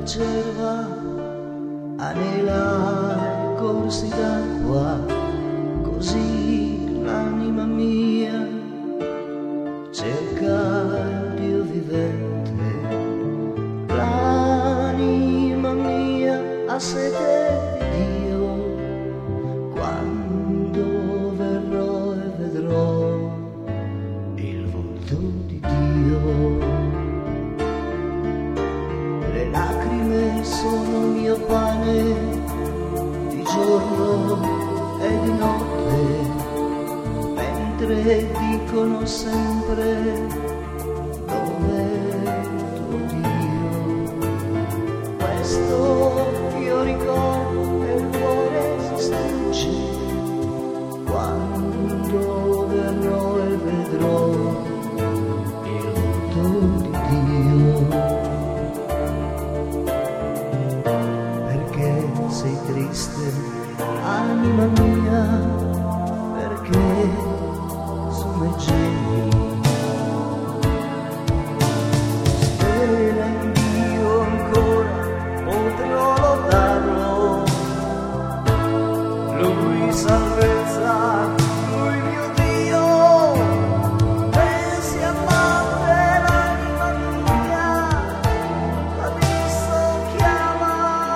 cerva anela i corsi d'acqua, così l'anima mia cerca il Dio vivente. L'anima mia ha sete di Dio, quando verrò e vedrò il volto di Dio. Le lacrime sono mio pane di giorno e di notte, mentre dicono sempre dove è tuo Dio. Questo io ricordo e il cuore si stringe quando verrò e vedrò il volto di Dio. Sei triste, anima mia, perché sommeggi. Spera in Dio ancora, potrò lodarlo. Lui salvezza, lui mio Dio. Pensi a parte l'anima mia, l'abisso chiama.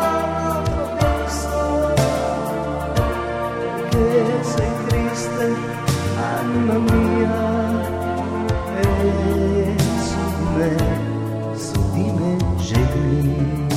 Sei triste, anima mia, e su di me gemi.